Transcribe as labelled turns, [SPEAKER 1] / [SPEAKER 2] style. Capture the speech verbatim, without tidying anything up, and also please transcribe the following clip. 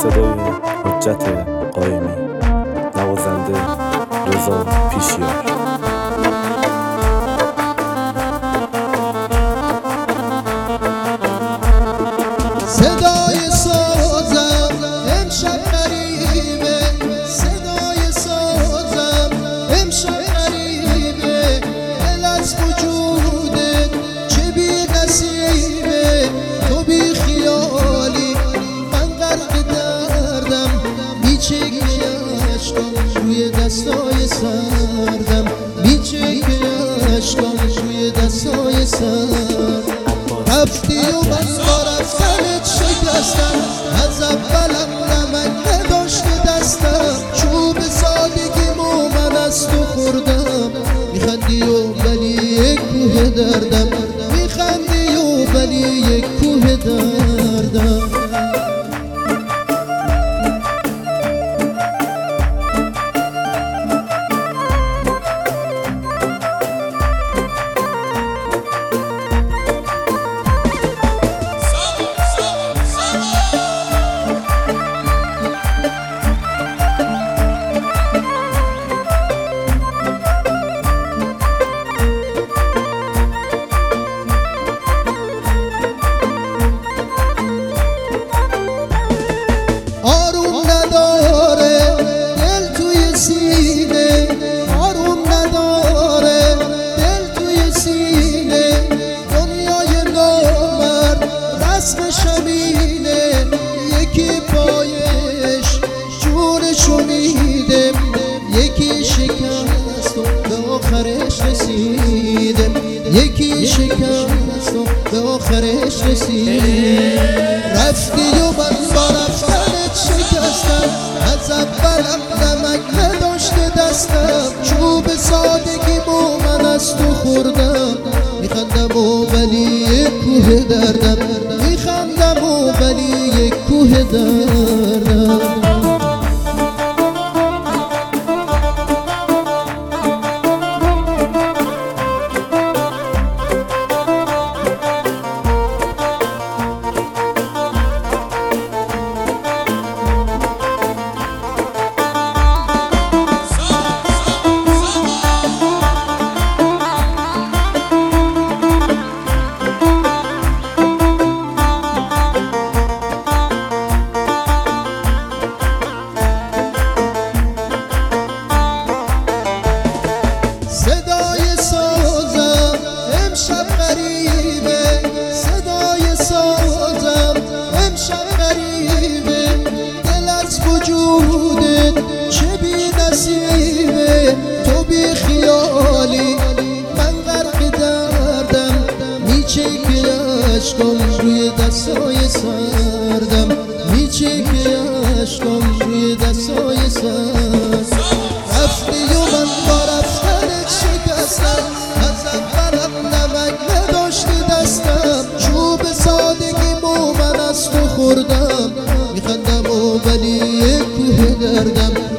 [SPEAKER 1] صدای حجت قائمی، نوازنده رضا پیشیار.
[SPEAKER 2] صدای سازم امشب غریبه، صدای سازم امشب غریبه، دل از وجودت چه بی نصیبه، تو بی خیالی من غرق دردم، میچکی عشقم روی دستای سردم، میچکی عشقم روی دستای سردم. رفتی و من با رفتنت شکستم، از اولم نمک نداشت دستم، چوب سادگیمو من از تو خوردم، میخندی و ولی یک کوه دردم، میخندی و ولی یک کوه دردم. یکی شکست و به آخرش رسیدم، یکی شکست و به آخرش رسیدم. رفتی و من با رفتنت شکستم، از اولم نمک نداشت دستم، چوب سادگیمو من از تو خوردم، میخندم و ولی یک کوه دردم، میخندم و ولی یک کوه دردم. صدای سازم امشب غریبه، صدای سازم امشب غریبه، دل از وجودت چه بی نصیبه، تو بی خیالی من غرق دردم، میچکی عشقم روی دستای سردم، میچکی عشقم روی دستای سردم. رفتی و من با رفتنت شکستم، از اولم نمک نداشت دستم، چوب سادگیمو من از تو خوردم، میخندم و ولی یک کوه دردم،